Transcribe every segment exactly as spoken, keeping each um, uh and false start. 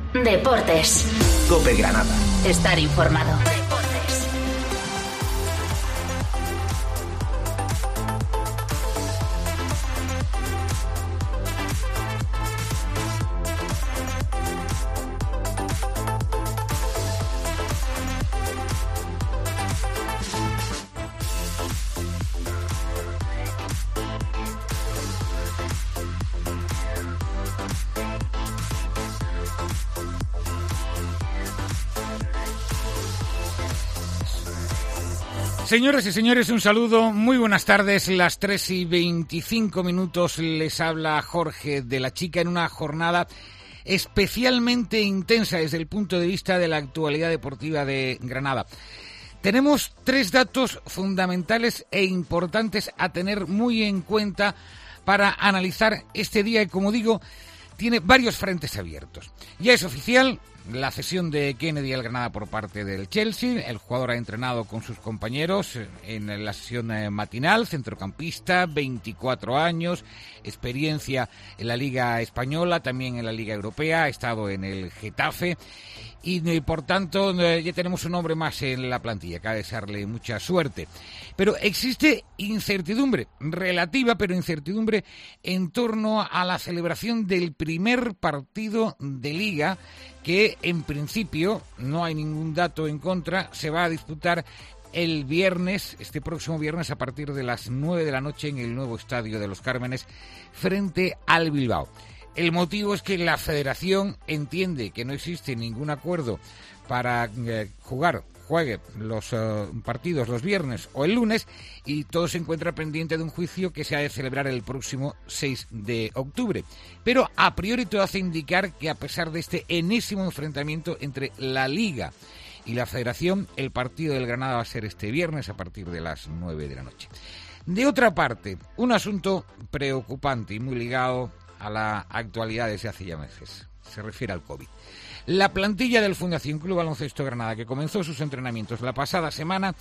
Deportes. COPE Granada. Estar informado. Señoras y señores, un saludo, muy buenas tardes, las tres y veinticinco minutos, les habla Jorge de la Chica en una jornada especialmente intensa desde el punto de vista de la actualidad deportiva de Granada. Tenemos tres datos fundamentales e importantes a tener muy en cuenta para analizar este día que, como digo, tiene varios frentes abiertos. Ya es oficial la cesión de Kennedy al Granada por parte del Chelsea. El jugador ha entrenado con sus compañeros en la sesión matinal, centrocampista, veinticuatro años, experiencia en la Liga Española, también en la Liga Europea, ha estado en el Getafe y por tanto ya tenemos un hombre más en la plantilla, que ha de desearle mucha suerte. Pero existe incertidumbre relativa, pero incertidumbre en torno a la celebración del primer partido de Liga, que en principio, no hay ningún dato en contra, se va a disputar el viernes, este próximo viernes, a partir de las nueve de la noche en el nuevo Estadio de los Cármenes, frente al Bilbao. El motivo es que la Federación entiende que no existe ningún acuerdo para eh, jugar, juegue los uh, partidos los viernes o el lunes, y todo se encuentra pendiente de un juicio que se ha de celebrar el próximo seis de octubre. Pero a priori todo hace indicar que, a pesar de este enésimo enfrentamiento entre la Liga y la Federación, el partido del Granada va a ser este viernes a partir de las nueve de la noche. De otra parte, un asunto preocupante y muy ligado a la actualidad desde hace ya meses. Se refiere al COVID. La plantilla del Fundación Club Baloncesto Granada, que comenzó sus entrenamientos la pasada semana,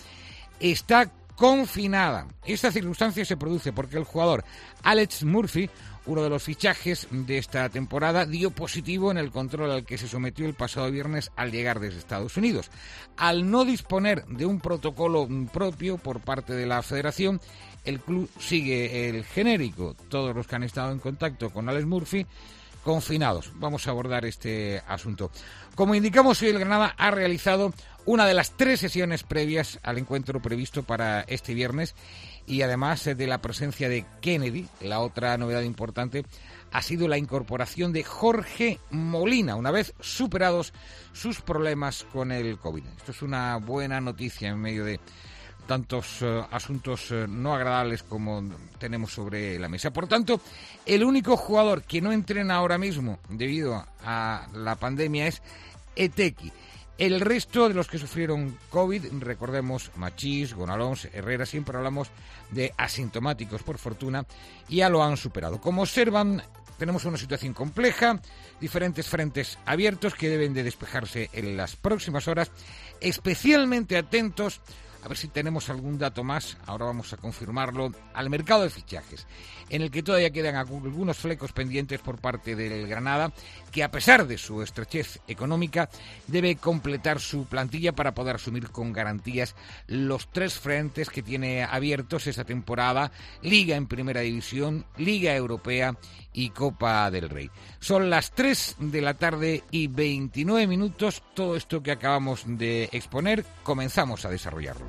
está confinada. Esta circunstancia se produce porque el jugador Alex Murphy, uno de los fichajes de esta temporada, dio positivo en el control al que se sometió el pasado viernes al llegar desde Estados Unidos. Al no disponer de un protocolo propio por parte de la Federación, el club sigue el genérico. Todos los que han estado en contacto con Alex Murphy, confinados. Vamos a abordar este asunto. Como indicamos, hoy el Granada ha realizado una de las tres sesiones previas al encuentro previsto para este viernes, y además de la presencia de Kennedy, la otra novedad importante ha sido la incorporación de Jorge Molina, una vez superados sus problemas con el COVID. Esto es una buena noticia en medio de tantos uh, asuntos uh, no agradables como tenemos sobre la mesa. Por tanto, el único jugador que no entrena ahora mismo debido a la pandemia es Etequi. El resto de los que sufrieron COVID, recordemos, Machís, Gonalons, Herrera, siempre hablamos de asintomáticos, por fortuna, ya lo han superado. Como observan, tenemos una situación compleja, diferentes frentes abiertos que deben de despejarse en las próximas horas, especialmente atentos, a ver si tenemos algún dato más, ahora vamos a confirmarlo, al mercado de fichajes, en el que todavía quedan algunos flecos pendientes por parte del Granada, que a pesar de su estrechez económica, debe completar su plantilla para poder asumir con garantías los tres frentes que tiene abiertos esta temporada: Liga en Primera División, Liga Europea y Copa del Rey. Son las tres de la tarde y veintinueve minutos. Todo esto que acabamos de exponer, comenzamos a desarrollarlo.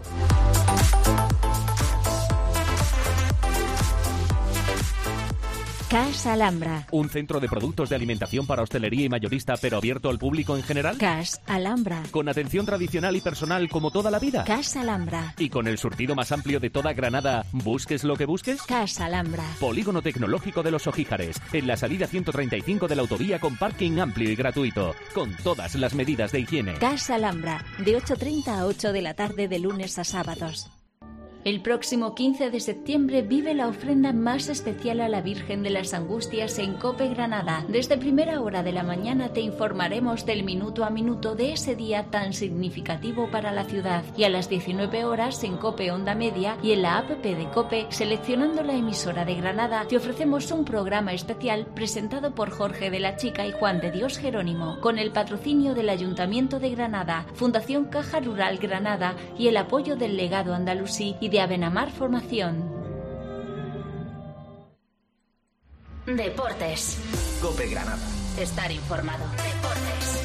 Casa Alhambra. ¿Un centro de productos de alimentación para hostelería y mayorista, pero abierto al público en general? Casa Alhambra. ¿Con atención tradicional y personal como toda la vida? Casa Alhambra. ¿Y con el surtido más amplio de toda Granada, busques lo que busques? Casa Alhambra. Polígono Tecnológico de Los Ojíjares, en la salida ciento treinta y cinco de la autovía, con parking amplio y gratuito, con todas las medidas de higiene. Casa Alhambra, de ocho y media a ocho de la tarde de lunes a sábados. El próximo quince de septiembre vive la ofrenda más especial a la Virgen de las Angustias en COPE Granada. Desde primera hora de la mañana te informaremos del minuto a minuto de ese día tan significativo para la ciudad. Y a las diecinueve horas en COPE Onda Media y en la app de COPE, seleccionando la emisora de Granada, te ofrecemos un programa especial presentado por Jorge de la Chica y Juan de Dios Jerónimo, con el patrocinio del Ayuntamiento de Granada, Fundación Caja Rural Granada y el apoyo del Legado Andalusí y de Abenamar Formación. Deportes. COPE Granada. Estar informado. Deportes.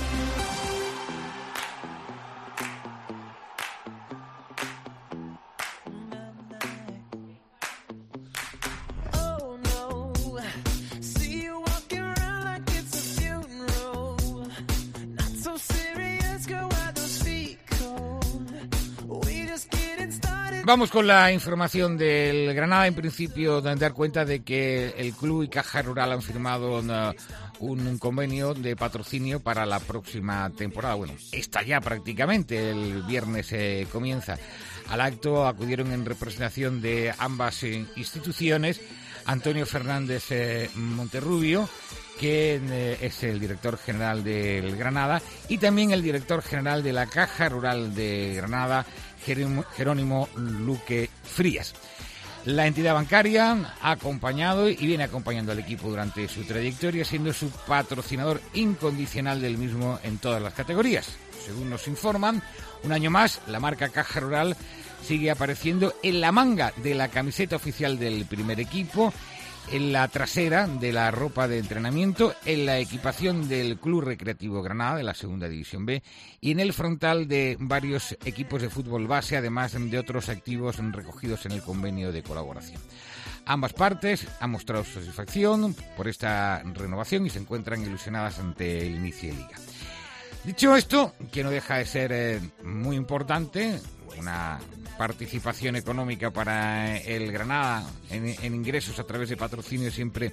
Vamos con la información del Granada. En principio, dar cuenta de que el club y Caja Rural han firmado una, un, un convenio de patrocinio para la próxima temporada. Bueno, está ya prácticamente, el viernes eh, comienza. Al acto acudieron en representación de ambas eh, instituciones Antonio Fernández eh, Monterrubio, que eh, es el director general del Granada, y también el director general de la Caja Rural de Granada, Jerónimo Luque Frías. La entidad bancaria ha acompañado y viene acompañando al equipo durante su trayectoria, siendo su patrocinador incondicional del mismo en todas las categorías. Según nos informan, un año más, la marca Caja Rural sigue apareciendo en la manga de la camiseta oficial del primer equipo, en la trasera de la ropa de entrenamiento, en la equipación del Club Recreativo Granada de la Segunda División B y en el frontal de varios equipos de fútbol base, además de otros activos recogidos en el convenio de colaboración. Ambas partes han mostrado su satisfacción por esta renovación y se encuentran ilusionadas ante el inicio de liga. Dicho esto, que no deja de ser eh, muy importante, una participación económica para el Granada en, en ingresos a través de patrocinio siempre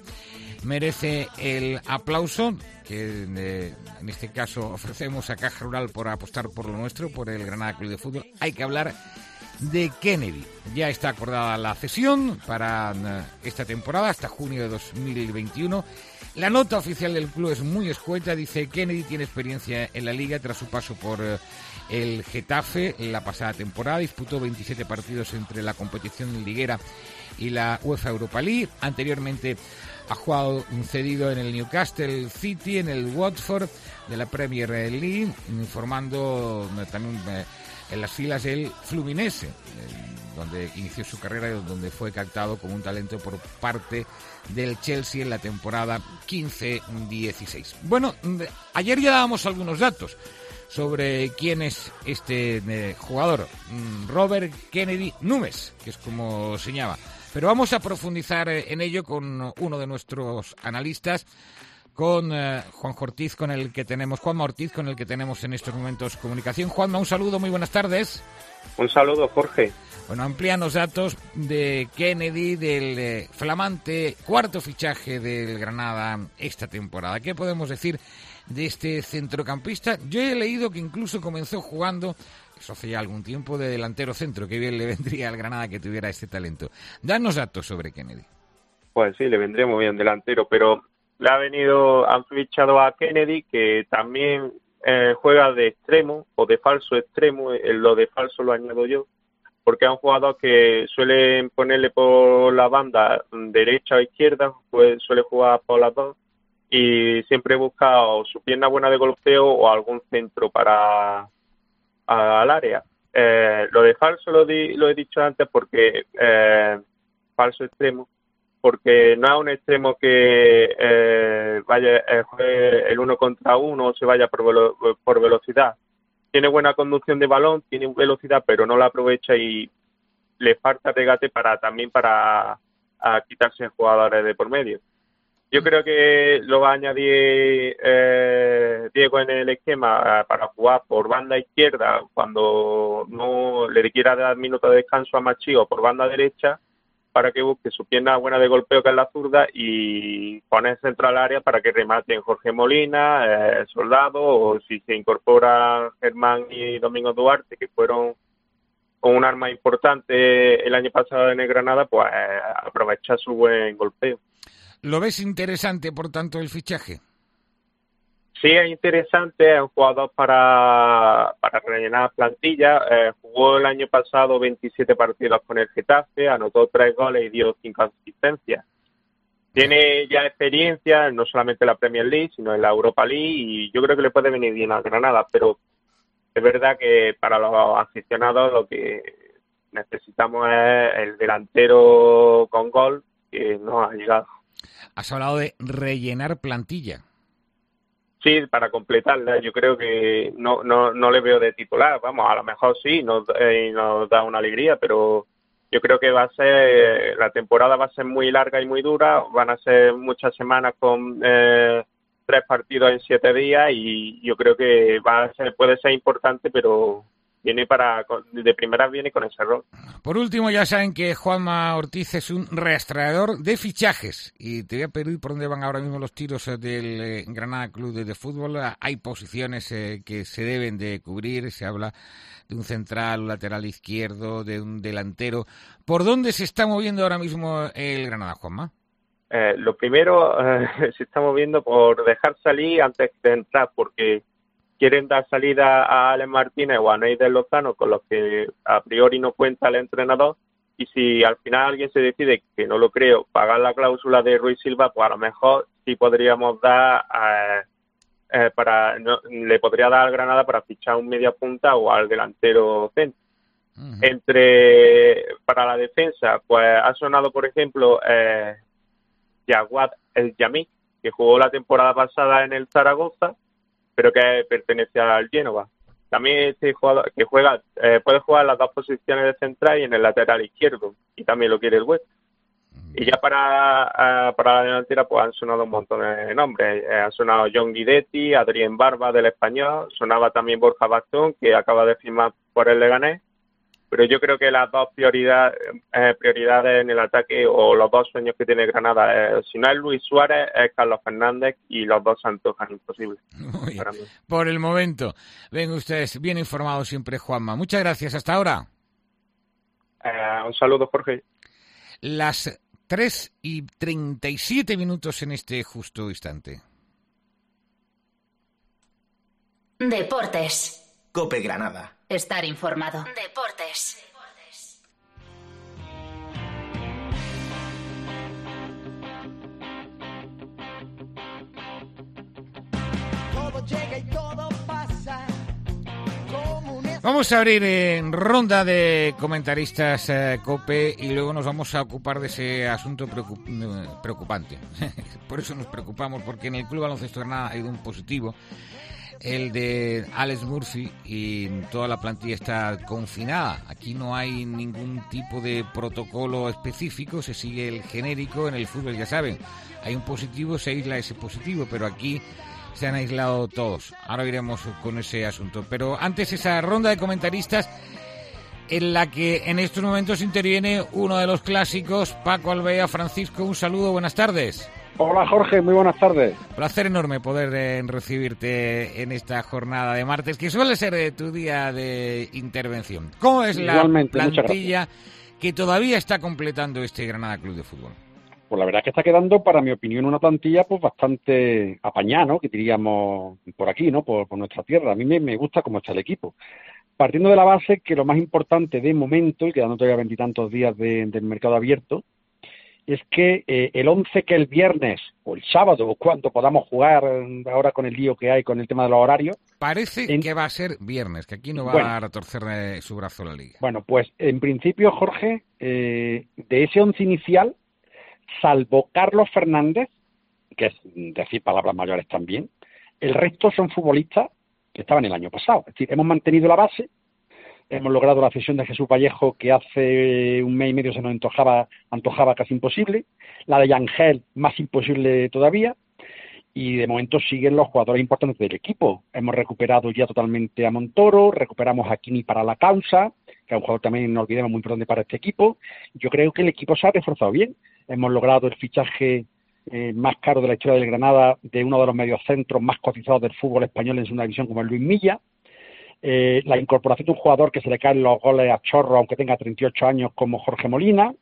merece el aplauso que eh, en este caso ofrecemos a Caja Rural por apostar por lo nuestro, por el Granada Club de Fútbol. Hay que hablar de Kennedy. Ya está acordada la cesión para eh, esta temporada hasta junio de dos mil veintiuno. La nota oficial del club es muy escueta. Dice: Kennedy tiene experiencia en la liga tras su paso por eh, el Getafe la pasada temporada. Disputó veintisiete partidos entre la competición liguera y la UEFA Europa League. Anteriormente ha jugado un cedido en el Newcastle City, en el Watford de la Premier League, formando eh, también eh, en las filas del Fluminense, eh, donde inició su carrera y donde fue captado como un talento por parte del Chelsea en la temporada quince dieciséis. Bueno, ayer ya dábamos algunos datos sobre quién es este eh, jugador, Robert Kennedy Núñez, que es como se llama. Pero vamos a profundizar en ello con uno de nuestros analistas, con eh, Juan Ortiz, con el que tenemos, Juanma Ortiz, con el que tenemos en estos momentos comunicación. Juanma, un saludo, muy buenas tardes. Un saludo, Jorge. Bueno, amplían los datos de Kennedy, del eh, flamante cuarto fichaje del Granada esta temporada. ¿Qué podemos decir de este centrocampista? Yo he leído que incluso comenzó jugando, eso hace ya algún tiempo, de delantero centro, que bien le vendría al Granada que tuviera este talento. Danos datos sobre Kennedy. Pues sí, le vendría muy bien delantero, pero le ha venido, han fichado a Kennedy, que también eh, juega de extremo o de falso extremo. Eh, lo de falso lo añado yo, porque es un jugador que suelen ponerle por la banda derecha o izquierda, pues suele jugar por las dos y siempre busca o su pierna buena de golpeo o algún centro para al área. Eh, lo de falso lo, di, lo he dicho antes porque eh, falso extremo, porque no es un extremo que eh, vaya eh, juegue el uno contra uno o se vaya por, velo, por velocidad. Tiene buena conducción de balón, tiene velocidad, pero no la aprovecha y le falta regate para también para a quitarse jugadores de por medio. Yo creo que lo va a añadir eh, Diego en el esquema para jugar por banda izquierda cuando no le quiera dar minutos de descanso a Machi, o por banda derecha para que busque su pierna buena de golpeo, que es la zurda, y poner centro al área para que rematen Jorge Molina, eh, Soldado, o si se incorpora Germán y Domingo Duarte, que fueron un arma importante el año pasado en el Granada, pues aprovecha su buen golpeo. ¿Lo ves interesante, por tanto, el fichaje? Sí, es interesante, es un jugador para, para rellenar plantilla. Eh, jugó el año pasado veintisiete partidos con el Getafe, anotó tres goles y dio cinco asistencias. Tiene ya experiencia, no solamente en la Premier League, sino en la Europa League, y yo creo que le puede venir bien a Granada, pero es verdad que para los aficionados lo que necesitamos es el delantero con gol, que no ha llegado. Has hablado de rellenar plantilla. Sí, para completarla. Yo creo que no no no le veo de titular. Vamos, a lo mejor sí, nos, eh, nos da una alegría, pero yo creo que va a ser, la temporada va a ser muy larga y muy dura. Van a ser muchas semanas con eh, tres partidos en siete días y yo creo que va a ser, puede ser importante, pero viene para, de primera viene con ese rol. Por último, ya saben que Juanma Ortiz es un rastreador de fichajes y te voy a pedir por dónde van ahora mismo los tiros del eh, Granada Club de, de Fútbol. Hay posiciones eh, que se deben de cubrir, se habla de un central, un lateral izquierdo, de un delantero. ¿Por dónde se está moviendo ahora mismo el Granada, Juanma? Eh, lo primero, eh, se está moviendo por dejar salir antes de entrar, porque quieren dar salida a Alex Martínez o a Neider Lozano, con los que a priori no cuenta el entrenador, y si al final alguien se decide, que no lo creo, pagar la cláusula de Ruiz Silva, pues a lo mejor sí podríamos dar, eh, eh, para no, le podría dar al Granada para fichar un media punta o al delantero centro. Uh-huh. Entre, para la defensa, pues ha sonado, por ejemplo, eh, Jawad El Yamik, que jugó la temporada pasada en el Zaragoza, pero que pertenece al Génova. También este jugador que juega, eh, puede jugar en las dos posiciones de central y en el lateral izquierdo, y también lo quiere el West. Y ya para, uh, para la delantera pues han sonado un montón de nombres. Eh, han sonado John Guidetti, Adrián Barba del Español, sonaba también Borja Bastón, que acaba de firmar por el Leganés. Pero yo creo que las dos prioridades, eh, prioridades en el ataque, o los dos sueños que tiene Granada, eh, si no es Luis Suárez, es Carlos Fernández, y los dos se antojan imposibles. Para mí. Por el momento, ven ustedes bien informados siempre, Juanma. Muchas gracias, hasta ahora. Eh, un saludo, Jorge. Las tres y treinta y siete minutos en este justo instante. Deportes. COPE Granada. Estar informado. Deportes. Todo llega y todo pasa. Vamos a abrir en ronda de comentaristas eh, COPE y luego nos vamos a ocupar de ese asunto preocup- preocupante. Por eso nos preocupamos, porque en el Club Baloncesto Granada ha ido un positivo, el de Alex Murphy, y toda la plantilla está confinada. Aquí no hay ningún tipo de protocolo específico, se sigue el genérico. En el fútbol, ya saben, hay un positivo, se aísla ese positivo, pero aquí se han aislado todos. Ahora iremos con ese asunto. Pero antes, esa ronda de comentaristas en la que en estos momentos interviene uno de los clásicos, Paco Alvea. Francisco, un saludo, buenas tardes. Hola Jorge, muy buenas tardes. Placer enorme poder eh, recibirte en esta jornada de martes, que suele ser eh, tu día de intervención. ¿Cómo es la Igualmente, plantilla que todavía está completando este Granada Club de Fútbol? Pues la verdad es que está quedando, para mi opinión, una plantilla pues bastante apañada, ¿no? Que diríamos por aquí, ¿no? Por, por nuestra tierra. A mí me, me gusta cómo está el equipo. Partiendo de la base que lo más importante de momento, y quedando todavía veintitantos días de, del mercado abierto, es que eh, el once que el viernes o el sábado, o cuando podamos jugar ahora con el lío que hay con el tema de los horarios... Parece en... que va a ser viernes, que aquí no va bueno, a retorcer eh, su brazo la liga. Bueno, pues en principio, Jorge, eh, de ese once inicial, salvo Carlos Fernández, que es decir palabras mayores también, el resto son futbolistas que estaban el año pasado. Es decir, hemos mantenido la base. Hemos logrado la cesión de Jesús Vallejo, que hace un mes y medio se nos antojaba, antojaba casi imposible. La de Yangel, más imposible todavía. Y de momento siguen los jugadores importantes del equipo. Hemos recuperado ya totalmente a Montoro, recuperamos a Kini para la causa, que es un jugador también, no olvidemos, muy importante para este equipo. Yo creo que el equipo se ha reforzado bien. Hemos logrado el fichaje eh, más caro de la historia del Granada, de uno de los mediocentros más cotizados del fútbol español en segunda división, como es Luis Milla. eh, la incorporación de un jugador que se le caen los goles a chorro, aunque tenga treinta y ocho años, como Jorge Molina,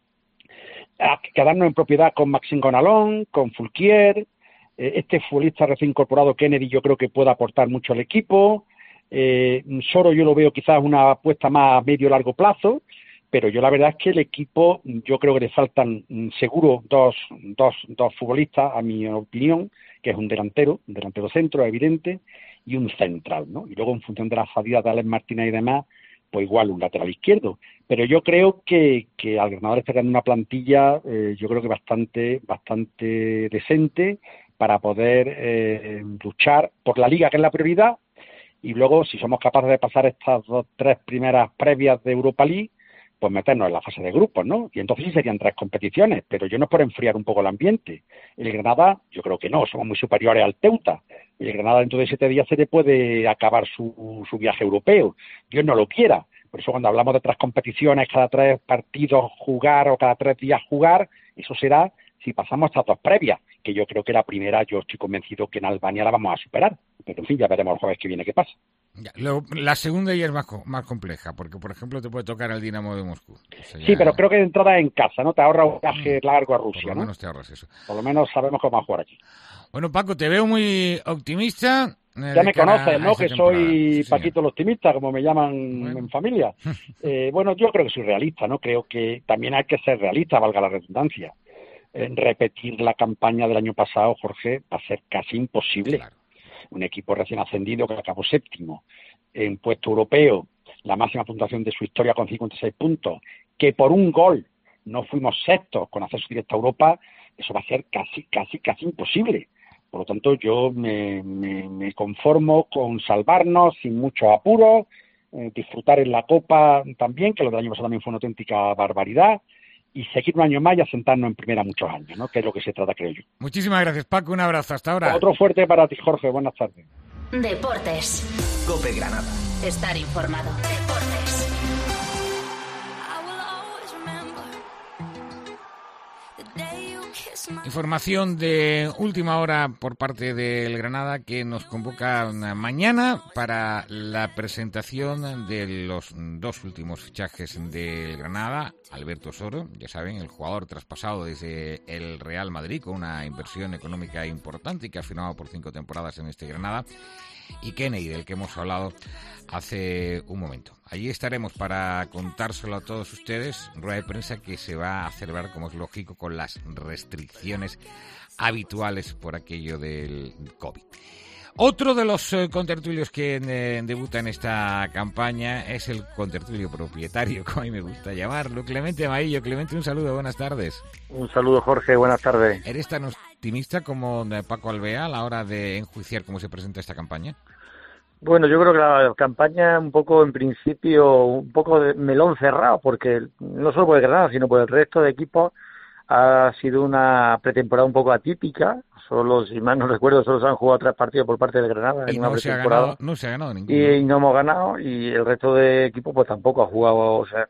a quedarnos en propiedad con Maxime Gonalón, con Fulquier, eh, este futbolista recién incorporado Kennedy yo creo que puede aportar mucho al equipo, eh, Soro yo lo veo quizás una apuesta más a medio largo plazo, pero yo la verdad es que el equipo, yo creo que le faltan seguro dos, dos, dos futbolistas, a mi opinión, que es un delantero, un delantero centro, evidente, y un central, ¿no? Y luego en función de las salidas de Alex Martínez y demás, pues igual un lateral izquierdo. Pero yo creo que, que al Granada le está quedando una plantilla, eh, yo creo que bastante, bastante decente para poder eh, luchar por la Liga, que es la prioridad, y luego si somos capaces de pasar estas dos, tres primeras previas de Europa League, pues meternos en la fase de grupos, ¿no? Y entonces sí serían tres competiciones, pero yo no es por enfriar un poco el ambiente. El Granada, yo creo que no, somos muy superiores al Teuta. El Granada dentro de siete días se le puede acabar su, su viaje europeo. Dios no lo quiera. Por eso cuando hablamos de tres competiciones, cada tres partidos jugar o cada tres días jugar, eso será si pasamos estas dos previas, que yo creo que la primera, yo estoy convencido que en Albania la vamos a superar. Pero en fin, ya veremos el jueves que viene qué pasa. Ya, lo, la segunda ya es más, más compleja, porque por ejemplo te puede tocar el Dinamo de Moscú. O sea, ya... Sí, pero creo que de entrada en casa, ¿no? Te ahorra un viaje largo a Rusia, por lo ¿no? menos te ahorras eso. Por lo menos sabemos cómo va a jugar aquí. Bueno, Paco, te veo muy optimista. Eh, ya me conoces, ¿no? Que soy sí, Paquito el optimista, como me llaman bueno. en familia. Eh, bueno, yo creo que soy realista, ¿no? Creo que también hay que ser realista, valga la redundancia. Eh, repetir la campaña del año pasado, Jorge, va a ser casi imposible. Claro. Un equipo recién ascendido que acabó séptimo en puesto europeo, la máxima puntuación de su historia con cincuenta y seis puntos, que por un gol no fuimos sextos con acceso directo a Europa, eso va a ser casi, casi, casi imposible. Por lo tanto, yo me, me, me conformo con salvarnos sin mucho apuro, eh, disfrutar en la Copa también, que lo del año pasado también fue una auténtica barbaridad, y seguir un año más y asentarnos en primera muchos años, ¿no? Que es lo que se trata, creo yo. Muchísimas gracias, Paco. Un abrazo. Hasta ahora. Otro fuerte para ti, Jorge. Buenas tardes. Deportes. COPE Granada. Estar informado. Deportes. Información de última hora por parte del Granada que nos convoca mañana para la presentación de los dos últimos fichajes del Granada. Alberto Soro, ya saben, el jugador traspasado desde el Real Madrid con una inversión económica importante y que ha firmado por cinco temporadas en este Granada. Y Kennedy, del que hemos hablado hace un momento. Allí estaremos para contárselo a todos ustedes, rueda de prensa que se va a celebrar, como es lógico, con las restricciones habituales por aquello del COVID. Otro de los eh, contertulios que eh, debuta en esta campaña es el contertulio propietario, como a mí me gusta llamarlo, Clemente Maillo. Clemente, un saludo, buenas tardes. Un saludo, Jorge, buenas tardes. ¿Eres tan optimista como Paco Alvea a la hora de enjuiciar cómo se presenta esta campaña? Bueno, yo creo que la campaña un poco, en principio, un poco de melón cerrado, porque no solo por el Granada, sino por el resto de equipos ha sido una pretemporada un poco atípica. Solo, si mal no recuerdo, solo se han jugado tres partidos por parte del Granada y en una no se pretemporada. Ha ganado, no se ha ganado ninguno. Y, y no hemos ganado, y el resto de equipos pues tampoco ha jugado. O sea,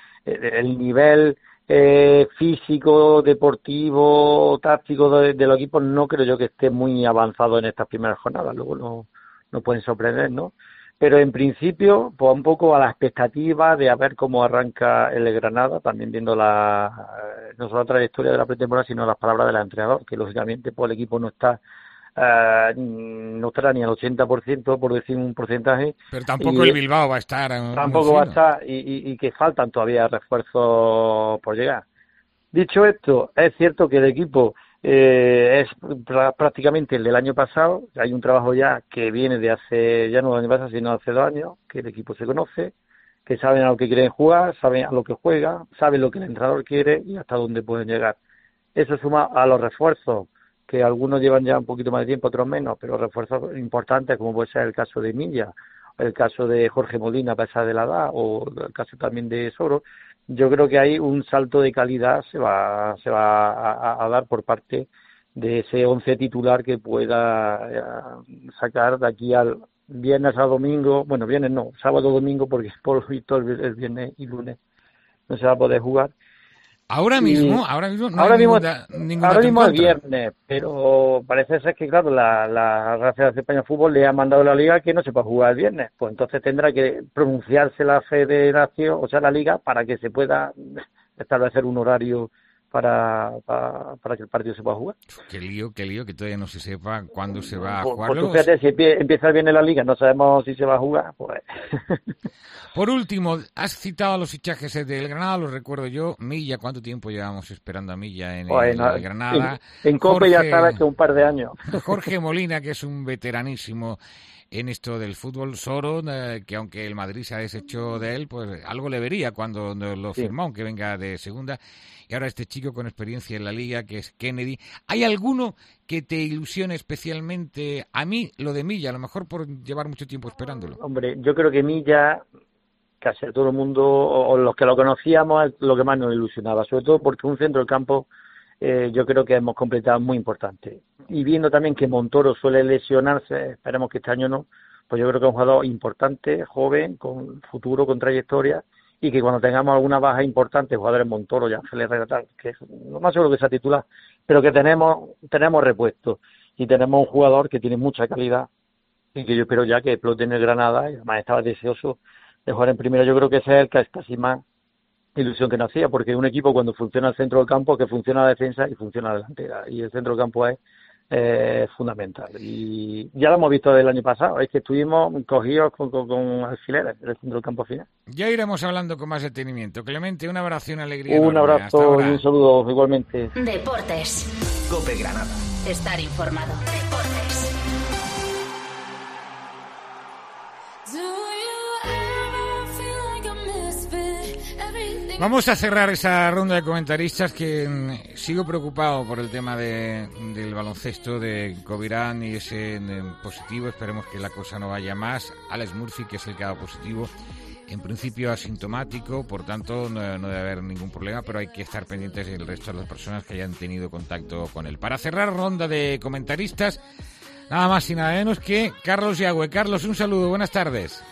el nivel eh, físico, deportivo, táctico de, de los equipos no creo yo que esté muy avanzado en estas primeras jornadas. Luego no, no pueden sorprender, ¿no? Pero en principio, pues un poco a la expectativa de a ver cómo arranca el Granada, también viendo la no solo la trayectoria de la pretemporada, sino las palabras del entrenador, que lógicamente pues el equipo no está uh, no estará ni al ochenta por ciento, por decir un porcentaje. Pero tampoco y, el Bilbao va a estar. Tampoco va a estar, y, y, y que faltan todavía refuerzos por llegar. Dicho esto, es cierto que el equipo Eh, es pr- prácticamente el del año pasado. Hay un trabajo ya que viene de hace, ya no del año pasado, sino hace dos años, que el equipo se conoce, que saben a lo que quieren jugar, saben a lo que juega, saben lo que el entrenador quiere y hasta dónde pueden llegar. Eso suma a los refuerzos, que algunos llevan ya un poquito más de tiempo, otros menos, pero refuerzos importantes, como puede ser el caso de Milla, el caso de Jorge Molina a pesar de la edad, o el caso también de Soro. Yo creo que hay un salto de calidad se va se va a, a dar por parte de ese once titular que pueda eh, sacar de aquí al viernes a domingo, bueno, viernes no, sábado domingo, porque por lo visto el viernes y lunes no se va a poder jugar, Ahora mismo, ahora mismo no ahora hay mismo, ninguna, ninguna ahora mismo es contra. viernes, pero parece ser que, claro, la, la Real Federación Española de Fútbol le ha mandado a la Liga que no se pueda jugar el viernes. Pues entonces tendrá que pronunciarse la Federación, o sea, la Liga, para que se pueda establecer un horario para, para, para que el partido se pueda jugar. Qué lío, qué lío, que todavía no se sepa cuándo se va a Pues, jugar. pues Luego, fíjate, si empie- empieza el viernes la Liga, no sabemos si se va a jugar, pues... por último, has citado a los fichajes del Granada, los recuerdo yo. Milla, ¿cuánto tiempo llevamos esperando a Milla en pues, el, no, el Granada? En, en Copa ya Jorge- sabes que un par de años. Jorge Molina, que es un veteranísimo en esto del fútbol. Soro, eh, que aunque el Madrid se ha deshecho de él, pues algo le vería cuando lo Sí. firmó, aunque venga de segunda. Y ahora este chico con experiencia en la Liga, que es Kennedy. ¿Hay alguno que te ilusione especialmente? A mí, lo de Milla, a lo mejor por llevar mucho tiempo esperándolo. Hombre, yo creo que Milla, casi a todo el mundo, o, o los que lo conocíamos, es lo que más nos ilusionaba, sobre todo porque un centro del campo eh, yo creo que hemos completado muy importante. Y viendo también que Montoro suele lesionarse, esperemos que este año no, pues yo creo que es un jugador importante, joven, con futuro, con trayectoria, y que cuando tengamos alguna baja importante, jugadores Montoro y Ángel Herrera, tal, que es lo más seguro que sea titular, pero que tenemos tenemos repuesto y tenemos un jugador que tiene mucha calidad y que yo espero ya que explote en el Granada, y además estaba deseoso de jugar en primera. Yo creo que ese es el que es casi más ilusión que nos hacía, porque un equipo cuando funciona el centro del campo, que funciona la defensa y funciona la delantera, y el centro del campo es eh, fundamental. Y ya lo hemos visto del año pasado, es que estuvimos cogidos con, con, con alfileres en el centro del campo final. Ya iremos hablando con más detenimiento. Clemente, un abrazo y una alegría Un enorme. Hasta abrazo ahora. y un saludo igualmente. Deportes. Cope Granada. Estar informado. Deportes. Vamos a cerrar esa ronda de comentaristas que mm, sigo preocupado por el tema de, del baloncesto de Covirán y ese eh, positivo. Esperemos que la cosa no vaya más. Alex Murphy, que es el que ha dado positivo, en principio asintomático, por tanto no, no debe haber ningún problema, pero hay que estar pendientes del resto de las personas que hayan tenido contacto con él. Para cerrar ronda de comentaristas, nada más y nada menos que Carlos Yagüe. Carlos, un saludo, buenas tardes.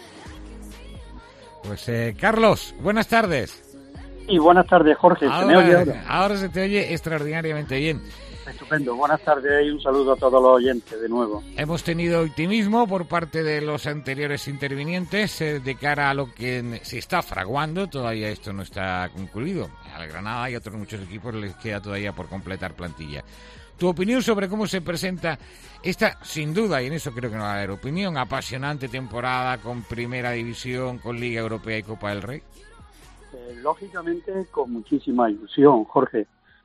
Pues eh, Carlos, buenas tardes. Y buenas tardes, Jorge. ¿Se me oye Ahora, ahora? ahora se te oye extraordinariamente bien. Estupendo. Buenas tardes y un saludo a todos los oyentes de nuevo. Hemos tenido optimismo por parte de los anteriores intervinientes eh, de cara a lo que se está fraguando. Todavía esto no está concluido. Al Granada y a otros muchos equipos les queda todavía por completar plantilla. Tu opinión sobre cómo se presenta esta, sin duda, y en eso creo que no va a haber opinión, apasionante temporada con Primera División, con Liga Europea y Copa del Rey. Eh, lógicamente con muchísima ilusión, Jorge.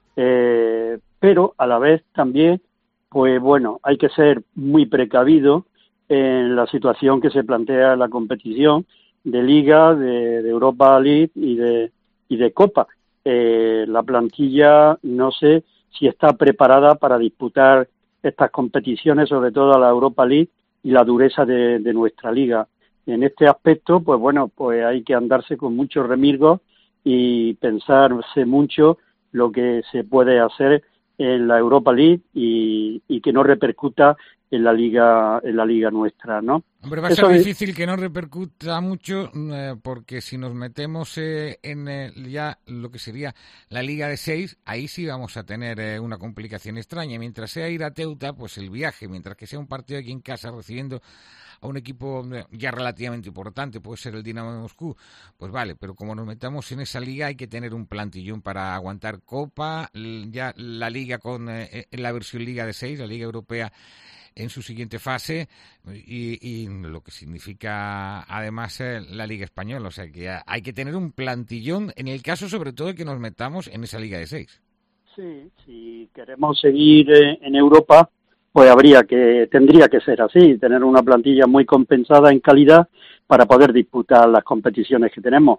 Eh, pero a la vez también, pues bueno, hay que ser muy precavido en la situación que se plantea en la competición de Liga, de, de Europa League y de, y de Copa. Eh, la plantilla, no sé si está preparada para disputar estas competiciones, sobre todo a la Europa League y la dureza de, de nuestra liga. En este aspecto, pues bueno, pues hay que andarse con mucho remirgo y pensarse mucho lo que se puede hacer en la Europa League y, y que no repercuta en la liga en la liga nuestra, ¿no? Hombre, va a Eso ser es... difícil que no repercuta mucho eh, porque si nos metemos eh, en eh, ya lo que sería la Liga de seis, ahí sí vamos a tener eh, una complicación extraña. Mientras sea ir a Teuta, pues el viaje, mientras que sea un partido aquí en casa recibiendo a un equipo ya relativamente importante, puede ser el Dinamo de Moscú, pues vale, pero como nos metamos en esa liga hay que tener un plantillón para aguantar Copa, ya la liga con eh, la versión Liga de seis, la Liga Europea en su siguiente fase y, y lo que significa además eh, la Liga Española, o sea que hay que tener un plantillón en el caso sobre todo de que nos metamos en esa Liga de seis. Sí, si queremos seguir eh, en Europa, pues habría que, tendría que ser así, tener una plantilla muy compensada en calidad para poder disputar las competiciones que tenemos.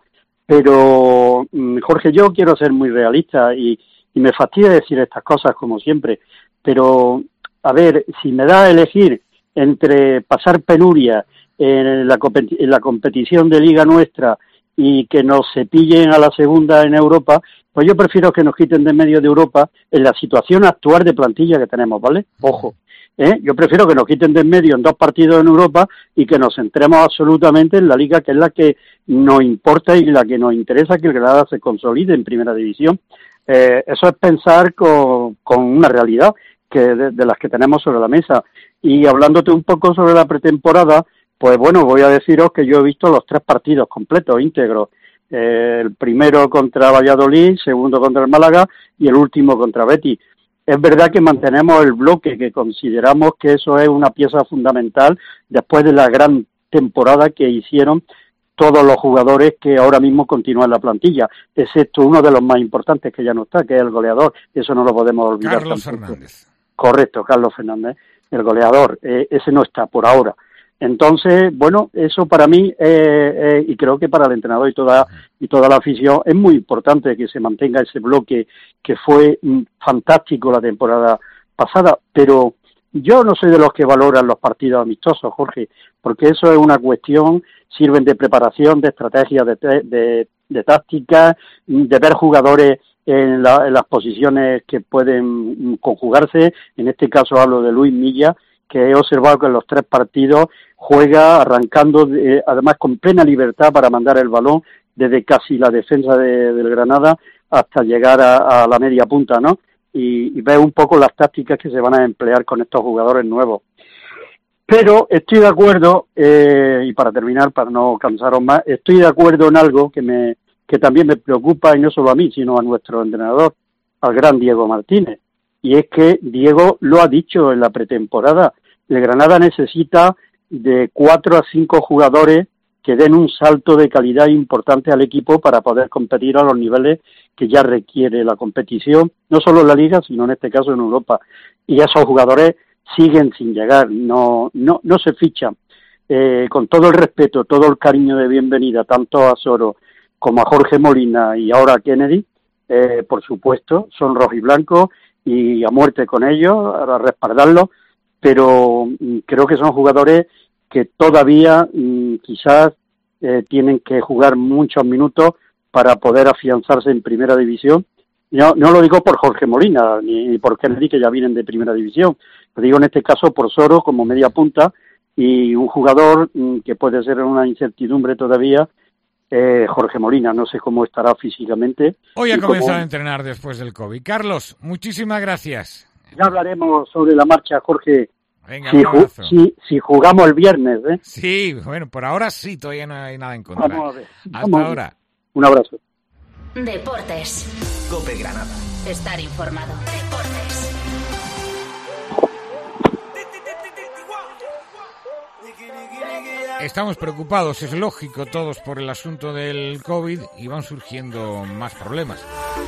Pero, Jorge, yo quiero ser muy realista y, y me fastidia decir estas cosas como siempre, pero, a ver, si me da a elegir entre pasar penuria en la, en la competición de liga nuestra y que nos cepillen a la segunda en Europa, pues yo prefiero que nos quiten de medio de Europa en la situación actual de plantilla que tenemos, ¿vale? Ojo. ¿Eh? Yo prefiero que nos quiten de en medio en dos partidos en Europa y que nos centremos absolutamente en la liga, que es la que nos importa y la que nos interesa que el Granada se consolide en primera división. Eh, eso es pensar con, con una realidad que de, de las que tenemos sobre la mesa. Y hablándote un poco sobre la pretemporada, pues bueno, voy a deciros que yo he visto los tres partidos completos, íntegros. Eh, el primero contra Valladolid, segundo contra el Málaga y el último contra Betis. Es verdad que mantenemos el bloque, que consideramos que eso es una pieza fundamental después de la gran temporada que hicieron todos los jugadores que ahora mismo continúan en la plantilla, excepto uno de los más importantes que ya no está, que es el goleador. Eso no lo podemos olvidar. Carlos tampoco. Fernández. Correcto, Carlos Fernández, el goleador. Eh, ese no está por ahora. Entonces, bueno, eso para mí, eh, eh, y creo que para el entrenador y toda y toda la afición, es muy importante que se mantenga ese bloque que fue mm, fantástico la temporada pasada, pero yo no soy de los que valoran los partidos amistosos, Jorge, porque eso es una cuestión, sirven de preparación, de estrategia, de, de, de táctica, de ver jugadores en, la, en las posiciones que pueden conjugarse. En este caso hablo de Luis Milla, que he observado que en los tres partidos juega arrancando, de, además con plena libertad para mandar el balón desde casi la defensa de, del Granada hasta llegar a, a la media punta, ¿no? Y, y ve un poco las tácticas que se van a emplear con estos jugadores nuevos. Pero estoy de acuerdo, eh, y para terminar, para no cansaros más, estoy de acuerdo en algo que me que también me preocupa, y no solo a mí, sino a nuestro entrenador, al gran Diego Martínez. Y es que Diego lo ha dicho en la pretemporada, el Granada necesita de cuatro a cinco jugadores que den un salto de calidad importante al equipo para poder competir a los niveles que ya requiere la competición, no solo en la Liga, sino en este caso en Europa. Y esos jugadores siguen sin llegar, no no no se fichan. Eh, con todo el respeto, todo el cariño de bienvenida, tanto a Soro como a Jorge Molina y ahora a Kennedy, eh, por supuesto, son rojiblancos y a muerte con ellos, a respaldarlos, pero mm, creo que son jugadores que todavía mm, quizás eh, tienen que jugar muchos minutos para poder afianzarse en primera división. No, no lo digo por Jorge Molina ni por Kennedy, que ya vienen de primera división, lo digo en este caso por Soro como media punta y un jugador mm, que puede ser una incertidumbre todavía, eh, Jorge Molina, no sé cómo estará físicamente. Hoy ha y comenzado cómo... a entrenar después del COVID. Carlos, muchísimas gracias. Ya hablaremos sobre la marcha, Jorge. Venga, si, un abrazo. ju- si, si jugamos el viernes, ¿eh? Sí, bueno, por ahora sí, todavía no hay nada en contra. Vamos a ver. Hasta Vamos a ver. ahora. Un abrazo. Deportes. COPE Granada. Estar informado. Deportes. Estamos preocupados, es lógico, todos por el asunto del COVID y van surgiendo más problemas.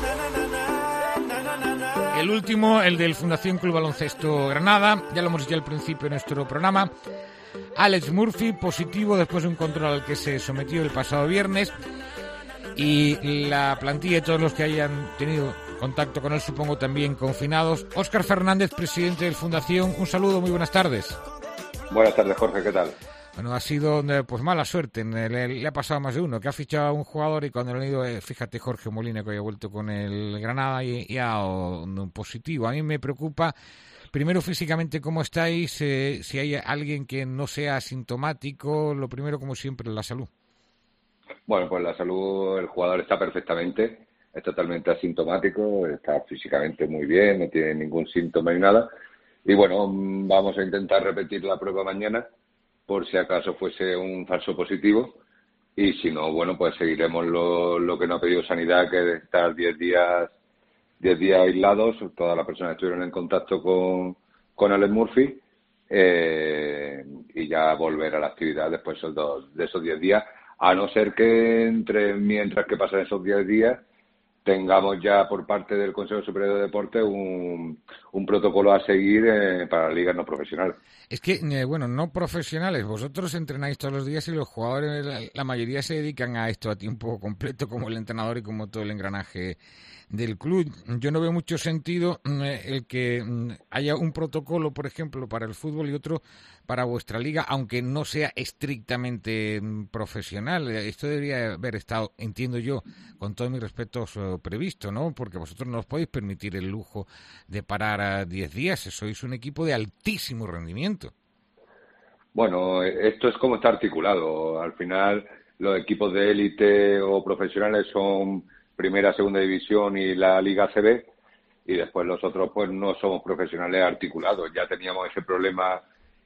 El último, el del Fundación Club Baloncesto Granada, ya lo hemos dicho al principio de nuestro programa. Alex Murphy, positivo después de un control al que se sometió el pasado viernes. Y la plantilla de todos los que hayan tenido contacto con él, supongo también confinados. Óscar Fernández, presidente de Fundación, un saludo, muy buenas tardes. Buenas tardes, Jorge, ¿qué tal? Bueno, ha sido pues mala suerte, le, le ha pasado a más de uno, que ha fichado a un jugador y cuando le han ido, eh, fíjate Jorge Molina, que había vuelto con el Granada y, y a un, un positivo. A mí me preocupa, primero físicamente cómo estáis, eh, si hay alguien que no sea asintomático, lo primero como siempre, la salud. Bueno, pues la salud, el jugador está perfectamente, es totalmente asintomático, está físicamente muy bien, no tiene ningún síntoma ni nada. Y bueno, vamos a intentar repetir la prueba mañana, por si acaso fuese un falso positivo, y si no, bueno, pues seguiremos lo, lo que nos ha pedido Sanidad, que es estar diez días diez días aislados, todas las personas que estuvieron en contacto con, con Alex Murphy, eh, y ya volver a la actividad después de esos, de esos diez días, a no ser que entre mientras que pasan esos diez días tengamos ya por parte del Consejo Superior de Deportes un, un protocolo a seguir eh, para ligas no profesionales. Es que, eh, bueno, no profesionales, vosotros entrenáis todos los días y los jugadores, la, la mayoría se dedican a esto a tiempo completo, como el entrenador y como todo el engranaje del club. Yo no veo mucho sentido eh, el que eh, haya un protocolo, por ejemplo, para el fútbol y otro para vuestra liga, aunque no sea estrictamente mm, profesional. Esto debería haber estado, entiendo yo, con todos mis respetos, eh, previsto, ¿no? Porque vosotros no os podéis permitir el lujo de parar a diez días. Sois un equipo de altísimo rendimiento. Bueno, esto es como está articulado. Al final, los equipos de élite o profesionales son Primera, Segunda División y la Liga A C B, y después los otros pues no somos profesionales articulados. Ya teníamos ese problema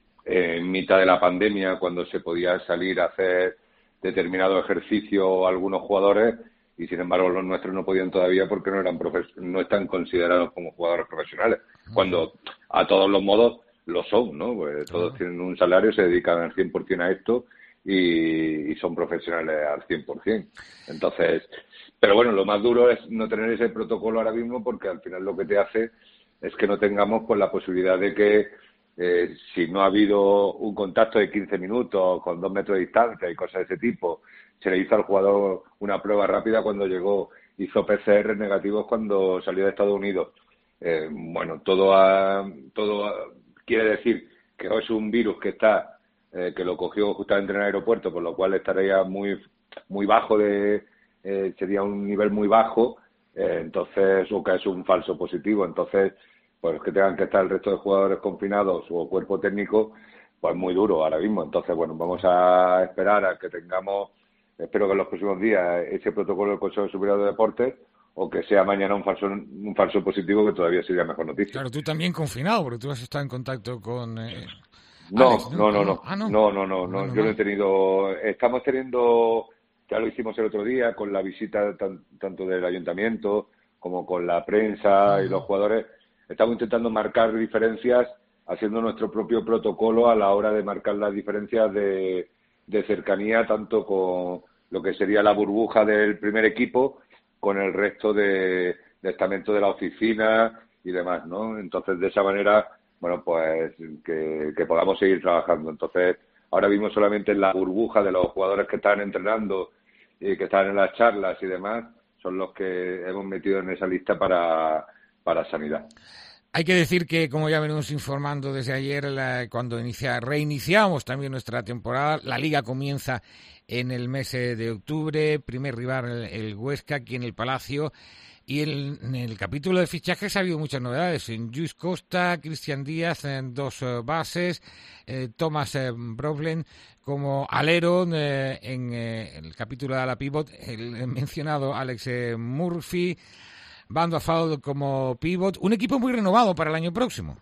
en mitad de la pandemia, cuando se podía salir a hacer determinado ejercicio algunos jugadores, y sin embargo los nuestros no podían todavía porque no eran profes- no están considerados como jugadores profesionales, cuando a todos los modos lo son, ¿no? Pues todos tienen un salario, se dedican al cien por ciento a esto y, y son profesionales al cien por ciento. Entonces, pero bueno, lo más duro es no tener ese protocolo ahora mismo, porque al final lo que te hace es que no tengamos pues la posibilidad de que eh, si no ha habido un contacto de quince minutos con dos metros de distancia y cosas de ese tipo, se le hizo al jugador una prueba rápida cuando llegó, hizo P C R negativos cuando salió de Estados Unidos. Eh, bueno, todo ha, todo ha, quiere decir que es un virus que está eh, que lo cogió justamente en el aeropuerto, por lo cual estaría muy muy bajo de eh, sería un nivel muy bajo, eh, entonces o que es un falso positivo, entonces pues que tengan que estar el resto de jugadores confinados o cuerpo técnico, pues muy duro ahora mismo. Entonces bueno, vamos a esperar a que tengamos, espero que en los próximos días, ese protocolo del Consejo Superior de Deportes, o que sea mañana un falso un falso positivo, que todavía sería mejor noticia. Claro, tú también confinado, porque tú has estado en contacto con eh, no, Alex, ¿no? No, no, no. Ah, no. No, no, no, no. No, no, Yo no. no he tenido... Estamos teniendo, ya lo hicimos el otro día, con la visita tan, tanto del ayuntamiento como con la prensa uh-huh. y los jugadores. Estamos intentando marcar diferencias, haciendo nuestro propio protocolo a la hora de marcar las diferencias de, de cercanía, tanto con lo que sería la burbuja del primer equipo, con el resto de, de estamentos de la oficina y demás, ¿no? Entonces, de esa manera, bueno, pues que, que podamos seguir trabajando. Entonces, ahora mismo solamente en la burbuja de los jugadores que están entrenando y que están en las charlas y demás, son los que hemos metido en esa lista para, para sanidad. Hay que decir que, como ya venimos informando desde ayer, la, cuando inicia, reiniciamos también nuestra temporada, la Liga comienza en el mes de octubre, primer rival el, el Huesca aquí en el Palacio, y el, en el capítulo de fichajes ha habido muchas novedades. En Lluís Costa, Cristian Díaz en dos uh, bases, eh, Thomas eh, Brolin como alero, eh, en eh, el capítulo de la pivot, el mencionado Alex eh, Murphy, Bando Afaud como pivot, un equipo muy renovado para el año próximo.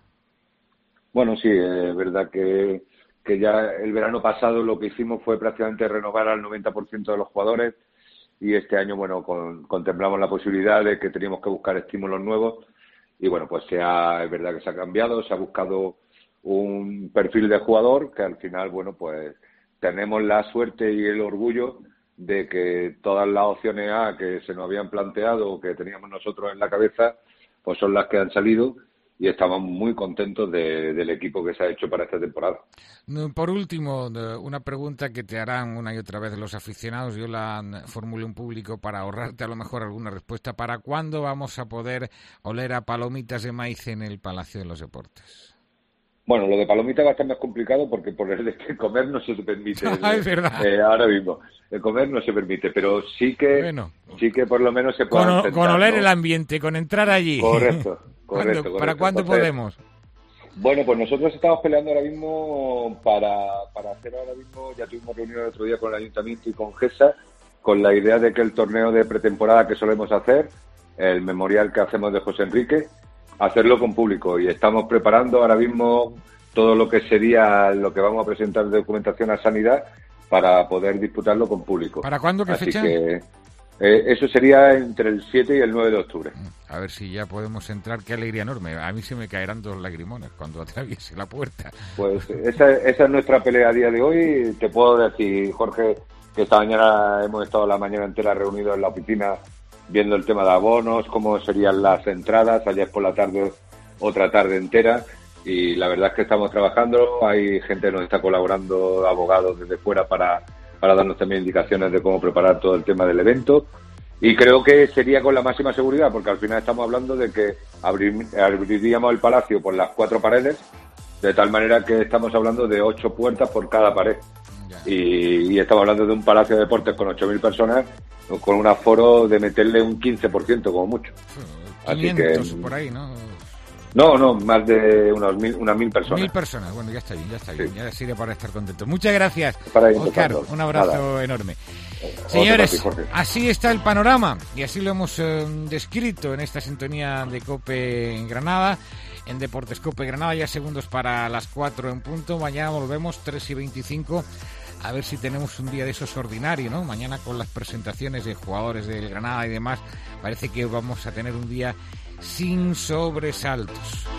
Bueno, sí, es verdad que, que ya el verano pasado lo que hicimos fue prácticamente renovar al noventa por ciento de los jugadores, y este año, bueno, con, contemplamos la posibilidad de que teníamos que buscar estímulos nuevos, y bueno, pues se ha, es verdad que se ha cambiado, se ha buscado un perfil de jugador que al final, bueno, pues tenemos la suerte y el orgullo de que todas las opciones A que se nos habían planteado o que teníamos nosotros en la cabeza, pues son las que han salido, y estamos muy contentos de, del equipo que se ha hecho para esta temporada. Por último, una pregunta que te harán una y otra vez los aficionados, yo la formulé en público para ahorrarte a lo mejor alguna respuesta. ¿Para cuándo vamos a poder oler a palomitas de maíz en el Palacio de los Deportes? Bueno, lo de palomitas va a estar más complicado porque por el de que comer no se permite. No, es verdad. Eh, ahora mismo, el comer no se permite, pero sí que bueno, sí que por lo menos se puede con, intentar, con oler, ¿no?, el ¿no? ambiente, con entrar allí. Correcto, correcto. ¿Cuándo, ¿Para correcto. cuándo Entonces, podemos? Bueno, pues nosotros estamos peleando ahora mismo para, para hacer ahora mismo, ya tuvimos reunión el otro día con el Ayuntamiento y con GESA, con la idea de que el torneo de pretemporada que solemos hacer, el memorial que hacemos de José Enrique, hacerlo con público, y estamos preparando ahora mismo todo lo que sería lo que vamos a presentar de documentación a Sanidad para poder disputarlo con público. ¿Para cuándo? ¿Qué Así fecha? Que, eh, eso sería entre el siete y el nueve de octubre. A ver si ya podemos entrar. Qué alegría enorme. A mí se me caerán dos lagrimones cuando atraviese la puerta. Pues esa, esa es nuestra pelea a día de hoy. Te puedo decir, Jorge, que esta mañana hemos estado la mañana entera reunidos en la oficina viendo el tema de abonos, cómo serían las entradas. Ayer por la tarde, otra tarde entera. Y la verdad es que estamos trabajando, hay gente que nos está colaborando, abogados desde fuera, para, para darnos también indicaciones de cómo preparar todo el tema del evento, y creo que sería con la máxima seguridad, porque al final estamos hablando de que abrir, abriríamos el palacio por las cuatro paredes, de tal manera que estamos hablando de ocho puertas por cada pared, y, y estamos hablando de un palacio de deportes con ocho mil personas, con un aforo de meterle un quince por ciento como mucho. quinientos Así que, por ahí, ¿no? No, no, más de unos mil, unas mil personas. Mil personas, bueno, ya está bien, ya está bien, Sí. ya sirve para estar contento. Muchas gracias, Para ir Óscar, intentando. un abrazo Nada. enorme. Otro Señores, para ti, Jorge. así está el panorama y así lo hemos eh, descrito en esta sintonía de COPE en Granada, en Deportes COPE Granada, ya segundos para las cuatro en punto. Mañana volvemos tres y veinticinco, a ver si tenemos un día de esos ordinario, ¿no? Mañana con las presentaciones de jugadores del Granada y demás, parece que vamos a tener un día sin sobresaltos.